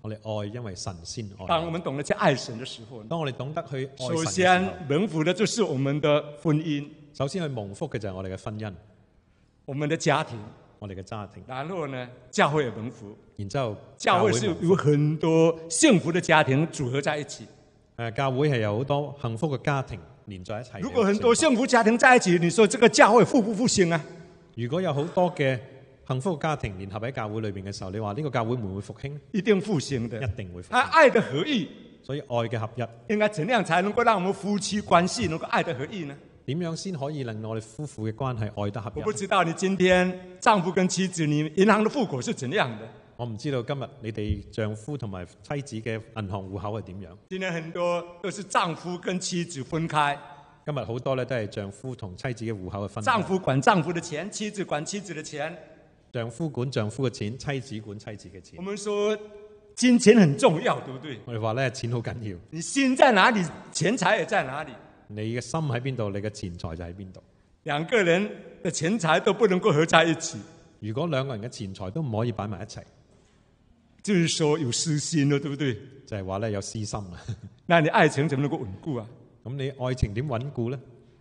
我哋愛，因為神先愛。 當我們懂得去愛神的時候， 當我哋懂得去愛神嘅時候， 首先蒙福的就是我們的婚姻。 首先去蒙福嘅就係我哋嘅婚姻， 我們的家庭， 我哋嘅家庭。 然後呢，教會也蒙福。 然之後， 教會是有很多幸福的家庭組合在一起。 誒，教會係有好多幸福嘅家庭連在一齊。 如果很多幸福家庭在一起，你說這個教會復不復興啊？ 如果有好多嘅幸福嘅家庭聯合喺教會裏邊嘅時候，你話呢個教會會唔會復興？ 一定復興的， 一定會復興。 啊，愛的合一， 所以愛嘅合一應該怎樣才能夠讓我們夫妻關係能夠愛的合一呢？ 點樣先可以令我哋夫婦嘅關係愛得合一？ 我不知道你今天丈夫跟妻子，你銀行的戶口是怎樣的？ 我唔知道今日你哋丈夫同埋妻子嘅銀行戶口係點樣？ 今天很多都是丈夫跟妻子分開。 今日好多咧都係丈夫同妻子嘅戶口嘅分開。 丈夫管丈夫的錢，妻子管妻子的錢。 丈夫管丈夫嘅錢，妻子管妻子嘅錢。 我們說金錢很重要，對不對？ 我哋話咧錢好緊要。 你心在哪裏，錢財也在哪裏。 你嘅心喺邊度，你嘅錢財就喺邊度。 兩個人嘅錢財都不能夠合在一起。 如果兩個人嘅錢財都唔可以擺埋一齊， 就是說有私心咯，對不對？ 就係話咧有私心啊。 那你愛情怎麼能夠穩固啊？ 咁你愛情點穩固咧？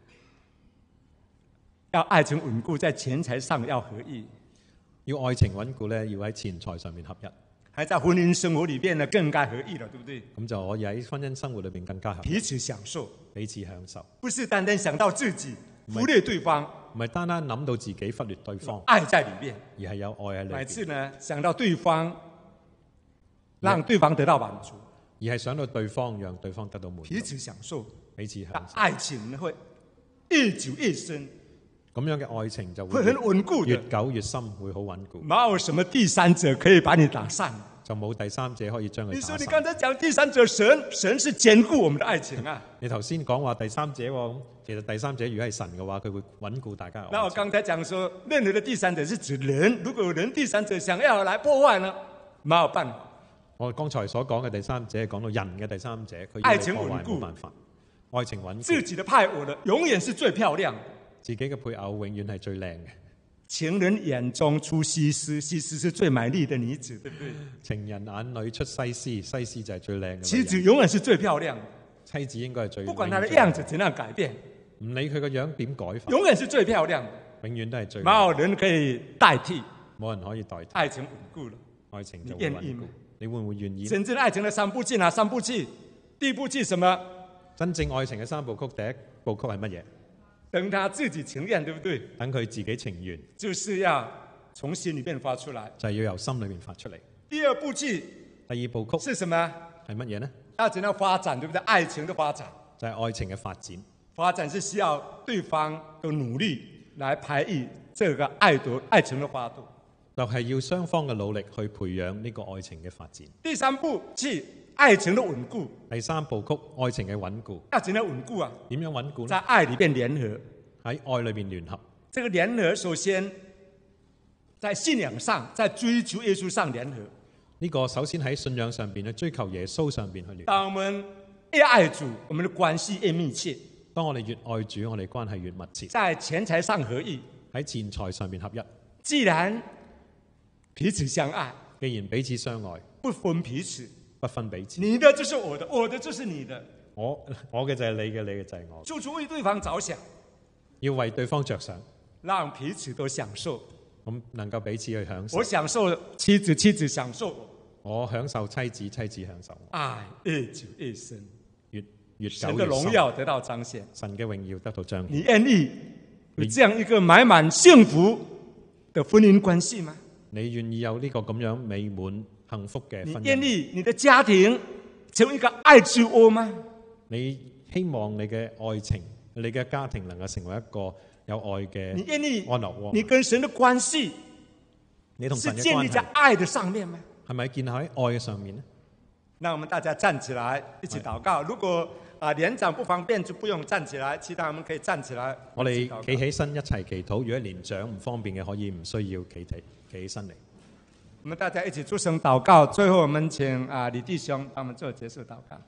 要愛情穩固，在錢財上要合一。 要愛情穩固咧，要喺錢財上面合一。 喺在婚姻生活裏邊呢，更加合一了，對不對？ 咁就可以喺婚姻生活裏邊更加合一。 彼此享受， 彼此享受， 不是單單想到自己，忽略對方。 唔係單單諗到自己，忽略對方。 愛在裏面， 而係有愛喺裏邊。 每次呢，想到對方，讓對方得到滿足， 而係想到對方，讓對方得到滿足。 彼此享受， 彼此享受， 愛情會越久越深。 咁樣嘅愛情就會很穩固， 越久越深，會好穩固。 冇有什麼第三者可以把你打散， 就冇第三者可以將佢打散。 你說你剛才講第三者，神神是堅固我們的愛情啊！ 你頭先講話第三者喎，其實第三者如果係神嘅話，佢會穩固大家嘅愛情。 那我剛才講說，任何的第三者是指人，如果有人第三者想要來破壞呢，冇有辦法。 我剛才所講嘅第三者係講到人嘅第三者，佢愛情穩固， 冇辦法。愛情穩固， 自己的配偶呢，永遠是最漂亮。 自己嘅配偶永遠係最靚嘅。 情人眼中出西施，西施是最美麗的女子，對不對？ 情人眼裏出西施，西施就係最靚嘅。 妻子永遠是最漂亮， 妻子應該係最。 不管她的樣子怎樣改變， 唔理佢個樣點改法， 永遠是最漂亮， 永遠都係最。 冇人可以代替， 冇人可以代替。 愛情穩固了， 愛情就會穩固。你會唔會願意？ 真正愛情的三部曲啊，三部曲，第一部曲什麼？ 真正愛情嘅三部曲，第一部曲係乜嘢？ 等他自己情願，對不對？ 等佢自己情願， 就是要從心裏面發出來， 就係要由心裏面發出嚟。 第二部曲， 第二部曲是什麼？ 係乜嘢呢？ 要怎樣發展，對不對？愛情的發展， 就係愛情嘅發展。 發展是需要對方的努力來培育這個愛的愛情的花朵， 就係要雙方嘅努力去培養呢個愛情嘅發展。 第三部曲，愛情的穩固。 第三部曲，愛情嘅穩固。 要怎樣穩固啊？ 點樣穩固呢？ 在愛裏邊聯合， 喺愛裏邊聯合。 這個聯合首先在信仰上，在追求耶穌上聯合。 呢個首先喺信仰上邊去追求耶穌上邊去聯合。 當我們越愛主，我們的關係越密切。 當我哋越愛主，我哋關係越密切。 在錢財上合一， 喺錢財上面合一。 既然彼此相愛， 既然彼此相愛， 不分彼此， 不分彼此。 你的就是我的，我的就是你的。 我我嘅就係你嘅，你嘅就係我。 處處為對方着想， 要為對方着想， 讓彼此都享受。 咁能夠彼此去享受。 我享受妻子，妻子享受我。 我享受妻子，妻子享受我。 愛越久越深， 越越久越深。 神的榮耀得到彰顯， 神嘅榮耀得到彰顯。 你願意有這樣一個滿滿幸福的婚姻關係嗎？ 你願意有呢個咁樣美滿幸福嘅婚姻？ 你願意你的家庭成為一個愛之窩嗎？ 你希望你嘅愛情，你嘅家庭能夠成為一個有愛嘅？ 你願意安樂窩？ 你跟神的關係， 你同神嘅關係是建立在愛的上面嗎？ 係咪建立喺愛嘅上面呢？ 那我們大家站起來一起禱告。如果啊連長不方便就不用站起來，其他我們可以站起來。 我哋企起身一齊祈禱。如果連長唔方便嘅，可以唔需要企起企起身嚟。 我們大家一起出聲禱告。最後我們請啊李弟兄幫我們做結束禱告。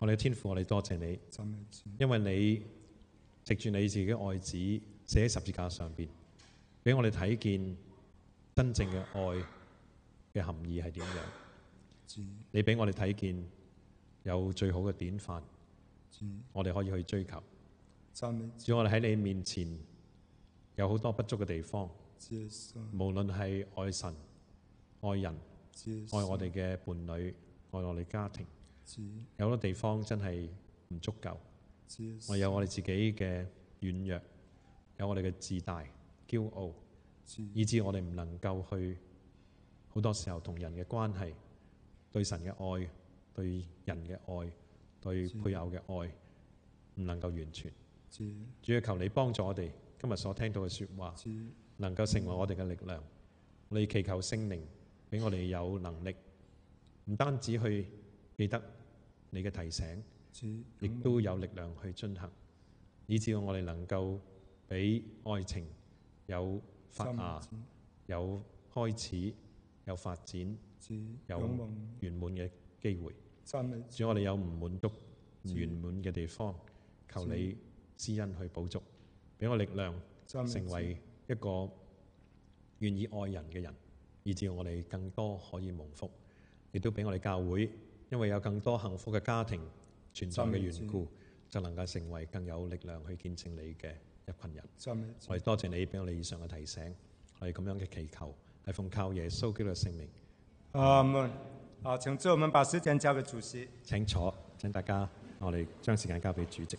我哋嘅天父，我哋多謝你， 讚美主， 因為你藉住你自己嘅愛子寫喺十字架上邊，俾我哋睇見真正嘅愛嘅含義係點樣。 主， 你俾我哋睇見有最好嘅典範， 主， 我哋可以去追求。 讚美主， 主，我哋喺你面前有好多不足嘅地方， 主耶穌， 無論係愛神、愛人、 主耶穌， 愛我哋嘅伴侶、愛我哋家庭， 主， 有好多地方真係唔足夠。 主耶穌， 我有我哋自己嘅軟弱，有我哋嘅自大、驕傲， 主， 以致我哋唔能夠去好多時候同人嘅關係、對神嘅愛、對人嘅愛、對配偶嘅愛，唔能夠完全。 主， 主要求你幫助我哋今日所聽到嘅說話， 主， 能夠成為我哋嘅力量。我哋祈求聖靈俾我哋有能力，唔單止去記得你嘅提醒， 主， 亦都有力量去進行，以致我哋能夠俾愛情有發芽、有開始、有發展、 主， 有圓滿嘅機會。 讚美主， 主，我哋有唔滿足、唔圓滿嘅地方，求你施恩去補足，俾我力量讚美主， 成為一個願意愛人嘅人，以致我哋更多可以蒙福，亦都俾我哋教會，因為有更多幸福嘅家庭存在嘅緣故，就能夠成為更有力量去見證你嘅一群人。 讚美主， 我哋多謝你俾我哋以上嘅提醒，我哋咁樣嘅祈求係奉靠耶穌基督嘅聖名。 阿門。好，請助我們把時間交給主席。 請坐，請大家，我哋將時間交俾主席。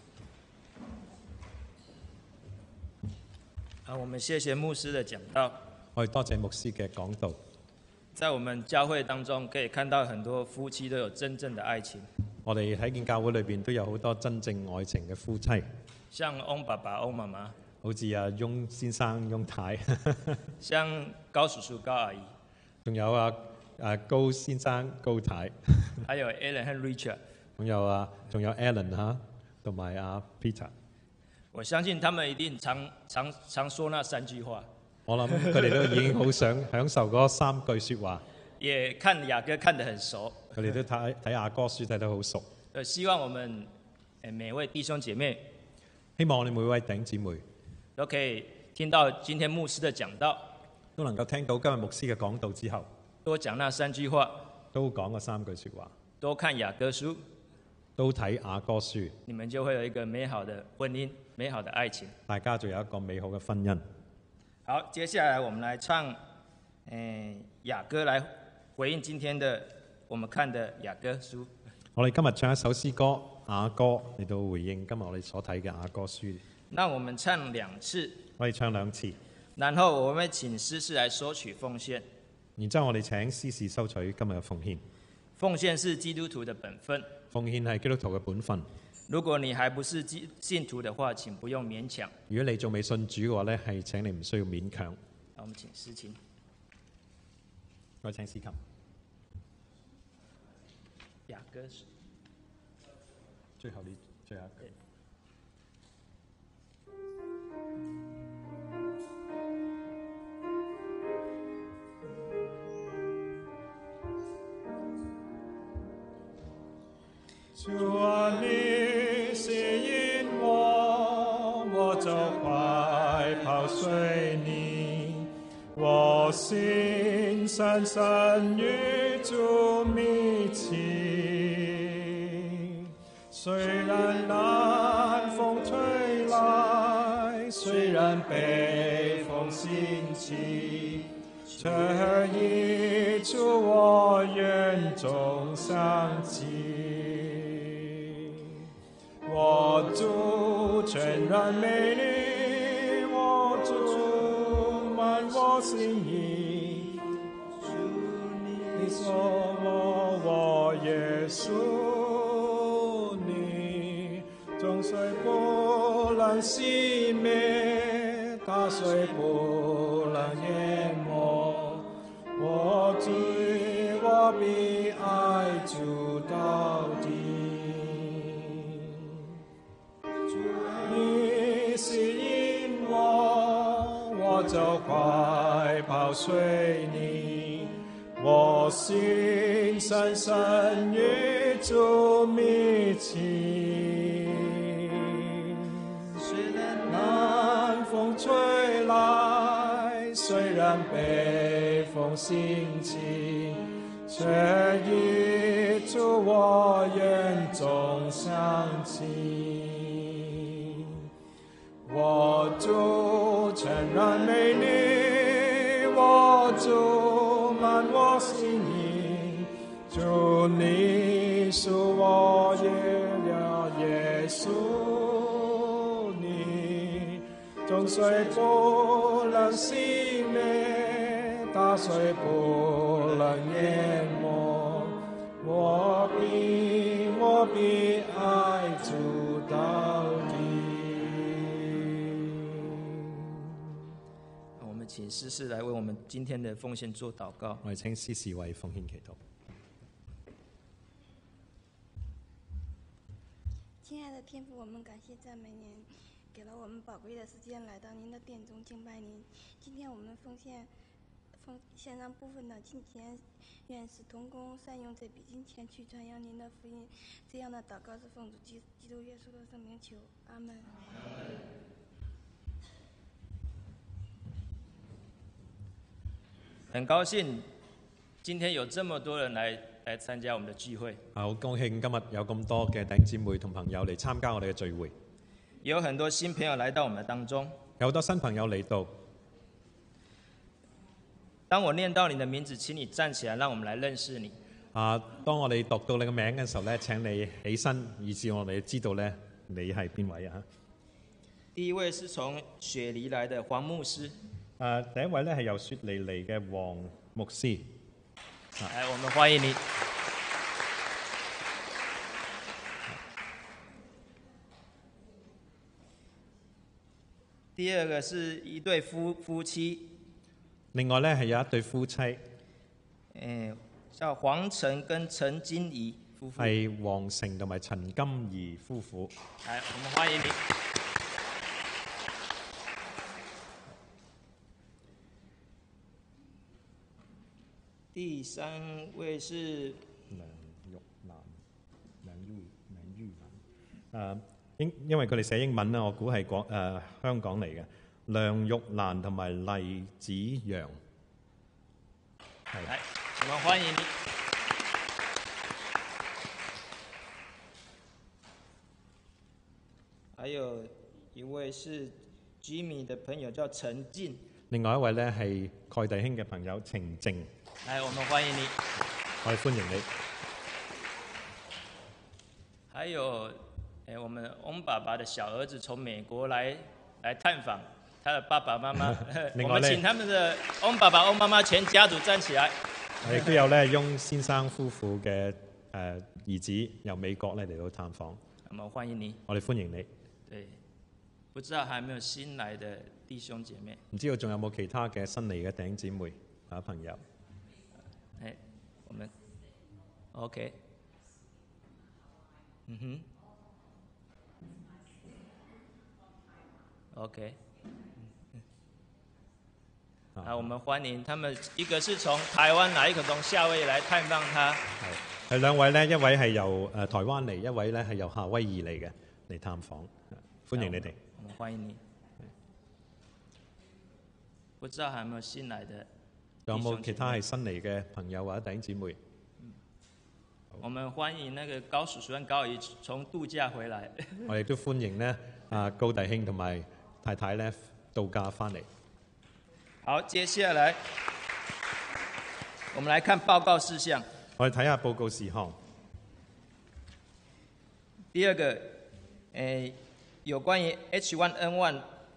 啊，我們謝謝牧師的講道。 我哋多謝牧師嘅講道。 在我們教會當中，可以看到很多夫妻都有真正的愛情。 我哋睇見教會裏邊都有好多真正愛情嘅夫妻， 像翁爸爸、翁媽媽， 好似阿翁先生、翁太， 像高叔叔、高阿姨， 仲有啊啊高先生、高太， 還有 Alan 和 Richard。 仲有啊，仲有 Alan 嚇，同埋阿 Peter。 我相信他們一定常常常說那三句話。 我諗佢哋都已經好想享受嗰三句説話。 也看雅歌看得很熟。 佢哋都睇睇雅歌書睇得好熟。 呃，希望我們誒每位弟兄姐妹， 希望我哋每位弟兄姊妹都可以聽到今天牧師的講道， 都能夠聽到今日牧師嘅講道之後， 多講那三句話， 都講嗰三句説話， 多看雅歌書， 都睇雅歌書， 你們就會有一個美好的婚姻，美好的愛情。 大家就有一個美好嘅婚姻。 好，接下來我們來唱誒雅歌，來回應今天的我們看的雅歌書。 我哋今日唱一首詩歌雅歌嚟到回應今日我哋所睇嘅雅歌書。 那我們唱兩次， 我哋唱兩次， 然後我們請司事來收取奉獻。 然之後我哋請司事收取今日嘅奉獻。 奉獻是基督徒的本分。 奉獻係基督徒嘅本分。 如果你還不是基信徒的話，請不用勉強。 如果你仲未信主嘅話呢，係請你唔需要勉強。 我們請司琴。 我請司琴。 雅歌是最後呢最後一句。主啊，你吸引我，我就快跑隨你，我心深深與主密切。雖然南風吹來，雖然北風興起，卻已出我眼中響起。我主全然美麗，我主滿我心意。主你做我，我也屬你。眾水不能熄滅，大水不能淹沒。我對我必愛主到底。你吸引我，我就快跑隨你， 我心深深與主密切。雖然南風吹來，雖然北風興起，卻與主我眼中相親。我主全然美麗，我主滿我心意，主你是我耶了耶穌，你眾水不能熄滅，大水不能淹沒，我必我必愛主到底。 請司事來為我們今天的奉獻做禱告。 我哋請司事為奉獻祈禱。 親愛的天父，我們感謝讚美您，給了我們寶貴的時間來到您的殿中敬拜您。今天我們奉獻奉獻上部分的金錢，願使同工善用這筆金錢去傳揚您的福音。這樣的禱告是奉主基基督耶穌的聖名求，阿門。 很高興今天有這麼多人來來參加我們的聚會。 啊，好高興今日有咁多嘅弟兄姊妹同朋友嚟參加我哋嘅聚會。 有很多新朋友來到我們的當中。 有好多新朋友嚟到。 當我念到你的名字，請你站起來，讓我們來認識你。 啊，當我哋讀到你嘅名嘅時候咧，請你起身，以致我哋知道咧你係邊位啊？ 第一位是從雪梨來的黃牧師。 誒，第一位咧係由雪梨嚟嘅黃牧師。 來，我們歡迎你。第二個是一對夫夫妻。 另外咧係有一對夫妻。 誒，叫黃成跟陳金怡夫婦。 係黃成同埋陳金怡夫婦。 來，我們歡迎你。第三位是梁玉蘭，梁玉梁玉蘭。誒，因因為佢哋寫英文咧，我估係廣誒香港嚟嘅。梁玉蘭同埋黎子陽。係。 來，我們歡迎你。還有一位是 Jimmy 的朋友，叫陳靜。 另外一位咧係蓋弟兄嘅朋友程靜。 來，我們歡迎你。 我哋歡迎你。 還有，誒，我們翁爸爸的小兒子從美國來來探訪他的爸爸媽媽。我們請他們的翁爸爸、翁媽媽全家族站起來。 亦都有咧翁先生夫婦嘅誒兒子由美國咧嚟到探訪。 我們歡迎你。 我哋歡迎你。 對，不知道還有沒有新來的弟兄姐妹？ 唔知道仲有冇其他嘅新嚟嘅弟兄姊妹啊朋友？ 誒，我們 OK， 嗯哼 ，OK， 啊，我們歡迎他們，一個是從台灣來，一個從夏威夷來探訪他。 係，係兩位呢，一位係由誒台灣嚟，一位咧係由夏威夷嚟嘅嚟探訪，歡迎你哋。 我們歡迎你。不知道還有沒有新來的？ 有冇其他係新嚟嘅朋友或者弟兄姊妹？ 我們歡迎那個高叔叔跟高姨從度假回來。 我哋都歡迎呢啊高弟兄同埋太太咧度假翻嚟。 好，接下來我們來看報告事項。 我哋睇下報告事項。 第二個，誒、呃，有關於 H 一 N 一